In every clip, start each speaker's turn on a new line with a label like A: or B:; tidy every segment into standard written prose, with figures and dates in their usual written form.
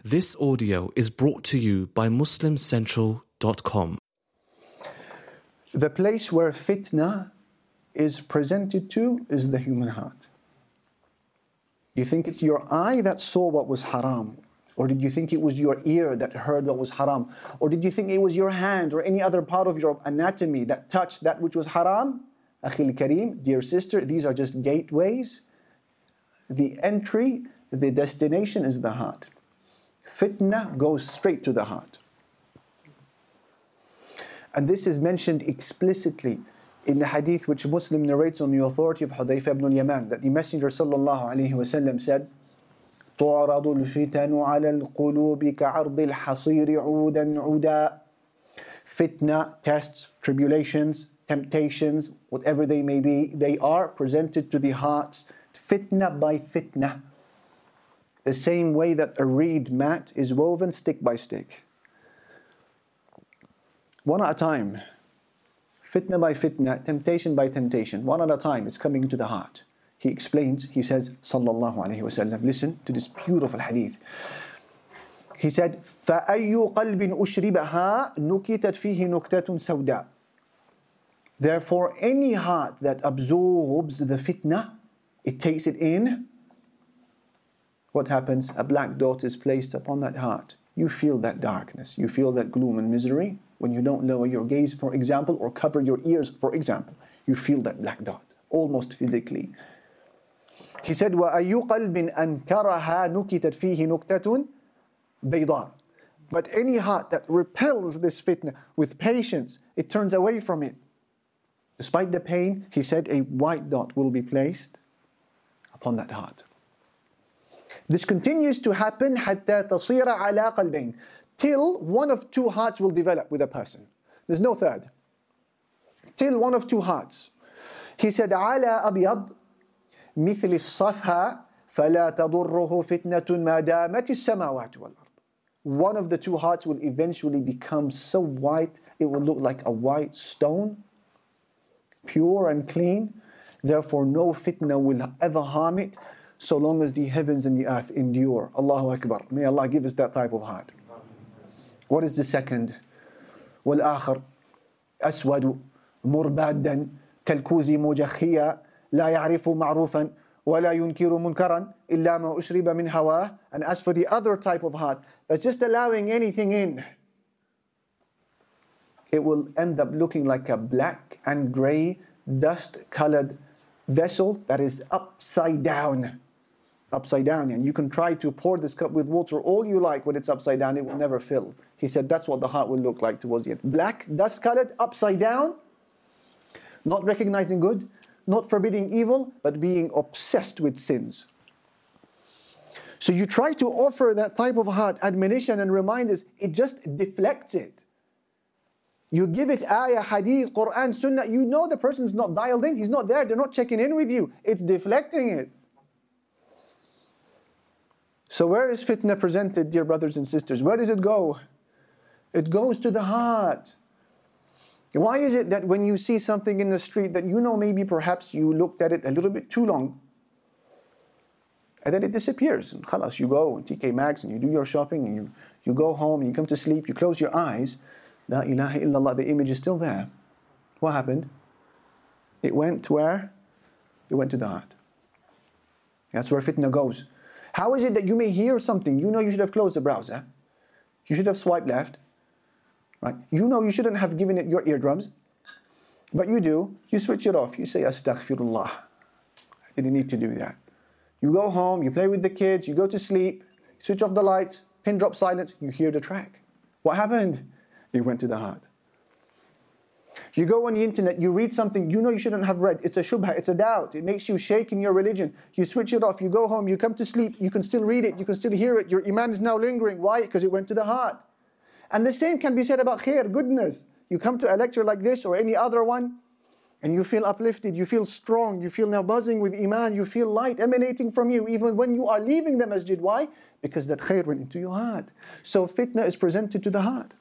A: This audio is brought to you by MuslimCentral.com.
B: The place where fitna is presented to is the human heart. You think it's your eye that saw what was haram? Or did you think it was your ear that heard what was haram? Or did you think it was your hand or any other part of your anatomy that touched that which was haram? Akhil Kareem, dear sister, these are just gateways. The entry, the destination is the heart. Fitna goes straight to the heart. And this is mentioned explicitly in the hadith which Muslim narrates on the authority of Hudayfa ibn al-Yaman, that the Messenger sallallahu alayhi wa sallam said, تُعْرَضُ الْفِتَنُ عَلَى الْقُلُوبِ كَعَرْضِ الْحَصِيرِ عُودًا عُودًا. Fitna, tests, tribulations, temptations, whatever they may be, they are presented to the hearts, fitna by fitna. The same way that a reed mat is woven stick by stick. One at a time. Fitna by fitna, temptation by temptation. One at a time, it's coming into the heart. He explains, he says, sallallahu alayhi wa sallam, listen to this beautiful hadith. He said, فَأَيُّ قَلْبٍ أُشْرِبَهَا نُكِتَتْ فِيهِ نُكْتَةٌ سَوْدَاء. Therefore, any heart that absorbs the fitna, it takes it in, what happens? A black dot is placed upon that heart. You feel that darkness, you feel that gloom and misery. When you don't lower your gaze, for example, or cover your ears, for example, you feel that black dot, almost physically. He said, وَأَيُّ قَلْبٍ أَنْكَرَهَا نُكِتَتْ فِيهِ نُكْتَةٌ بَيْضَاء. But any heart that repels this fitna with patience, it turns away from it. Despite the pain, he said, a white dot will be placed upon that heart. This continues to happen حتى تصير على قلبين, till one of two hearts will develop with a person. There's no third. Till one of two hearts. He said, على أبيض مثل الصفحة فلا تضره فتنة ما دامت السماوات والأرض. One of the two hearts will eventually become so white, it will look like a white stone, pure and clean. Therefore, no fitna will ever harm it, so long as the heavens and the earth endure. Allahu Akbar. May Allah give us that type of heart. What is the second? وَالْآخَرُ أَسْوَدُ مُرْبَادًا كَالْكُوزِ مُجَخِّيًا لَا يَعْرِفُ مَعْرُوفًا وَلَا يُنْكِرُ مُنْكَرًا إِلَّا مَا أُشْرِبَ مِنْ هَوَاهِ. And as for the other type of heart, that's just allowing anything in, it will end up looking like a black and grey, dust-colored vessel that is upside down. Upside down, and you can try to pour this cup with water all you like. When it's upside down, it will never fill. He said that's what the heart will look like towards the end. Black, dust-colored, upside down, not recognizing good, not forbidding evil, but being obsessed with sins. So you try to offer that type of heart admonition and reminders, it just deflects it. You give it ayah, hadith, Quran, sunnah, you know the person's not dialed in, he's not there, they're not checking in with you. It's deflecting it. So where is fitna presented, dear brothers and sisters? Where does it go? It goes to the heart. Why is it that when you see something in the street that you know maybe perhaps you looked at it a little bit too long, and then it disappears, and khalas, you go on TK Maxx and you do your shopping and you go home and you come to sleep, you close your eyes, La ilaha illallah, the image is still there. What happened? It went where? It went to the heart. That's where fitna goes. How is it that you may hear something, you know you should have closed the browser, you should have swiped left, right? You know you shouldn't have given it your eardrums, but you do, you switch it off, you say astaghfirullah, I didn't need to do that. You go home, you play with the kids, you go to sleep, switch off the lights, pin drop silence, you hear the track. What happened? It went to the heart. You go on the internet, you read something you know you shouldn't have read. It's a shubha, it's a doubt. It makes you shake in your religion. You switch it off, you go home, you come to sleep, you can still read it, you can still hear it. Your iman is now lingering. Why? Because it went to the heart. And the same can be said about khair, goodness. You come to a lecture like this or any other one, and you feel uplifted, you feel strong, you feel now buzzing with iman, you feel light emanating from you, even when you are leaving the masjid. Why? Because that khair went into your heart. So fitna is presented to the heart.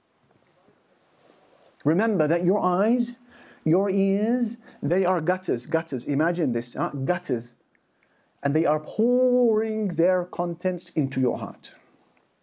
B: Remember that your eyes, your ears, they are gutters. Imagine this, gutters. And they are pouring their contents into your heart.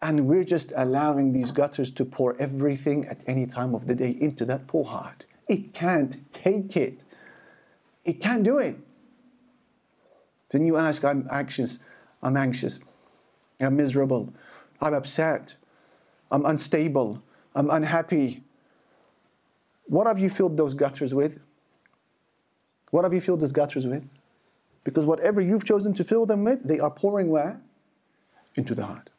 B: And we're just allowing these gutters to pour everything at any time of the day into that poor heart. It can't take it. It can't do it. Then you ask, I'm anxious, I'm miserable, I'm upset, I'm unstable, I'm unhappy. What have you filled those gutters with? What have you filled those gutters with? Because whatever you've chosen to fill them with, they are pouring where? Into the heart.